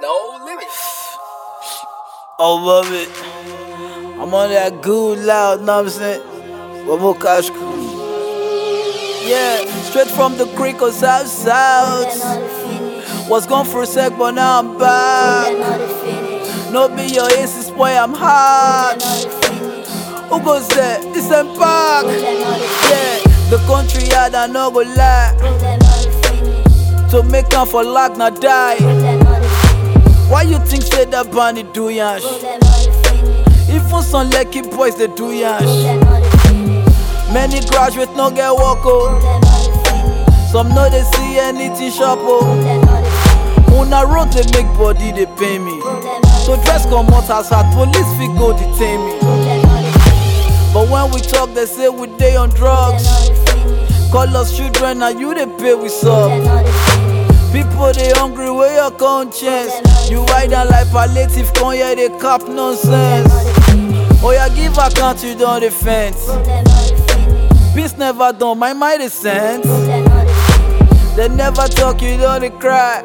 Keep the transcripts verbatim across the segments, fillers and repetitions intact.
No limits. I love it. I'm on that good loud, know what I'm saying? Vamos casco. Yeah, straight from the creek or south south. Was gone for a sec, but now I'm back. No be your aces, boy, I'm hot. Who goes there? It's them park. Yeah, the country hard, I no go lie. To make up for luck, not die. Why you think say that bunny do yash? Even some lucky boys they do yash. Many graduates no get work oh. Some no they see anything shop oh. Una road they make body they pay me. So dress come out as hard, police fit go detain me. But when we talk they say we dey on drugs. Call us children and you they pay we sub. People they hungry where your conscience. You ride down like palliative, come here they cap nonsense. Oh yeah, give account you don't defend. Peace never done, my mind is sense. They never talk, you don't they cry.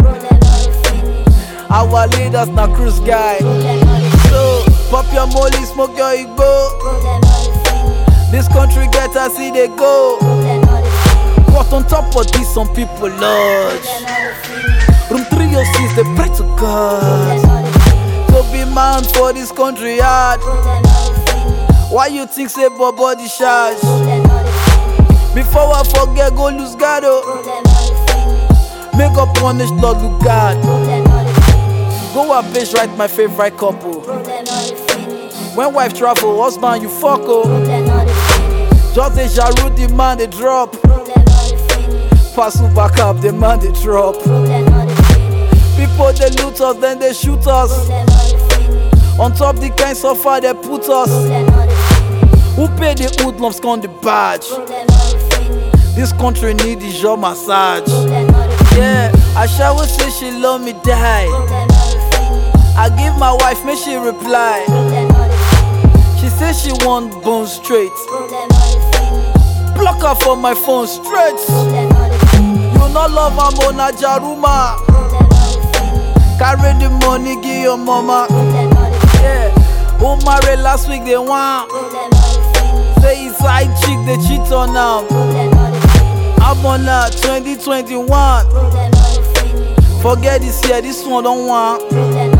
Our leaders na cruise guy. So pop your molly, smoke your igbo. This country get as see they go. But on top of this, some people lodge. Room three oh six, they pray to God. To be man for this country hard. Why you think say body charge? Before I forget, go lose God oh. Make up punish Lord look God. Go a bitch write my favorite couple. When wife travel, husband you fuck oh. Just a Jaru the man they drop. Pass back up, the man they drop. People they loot us, then they shoot us. On top the kind suffer they put us. Who pay the hoodlums con the badge? This country need the job massage. Yeah, I shall say she love me die. I give my wife, make she reply. She say she want bone straight. Block her from my phone straight. You not love her mona jaruma. Carry the money, give your mama. Yeah, who married last week they want. Say his side chick they cheat on now. I'm on that twenty twenty-one. Forget this year, this one don't want.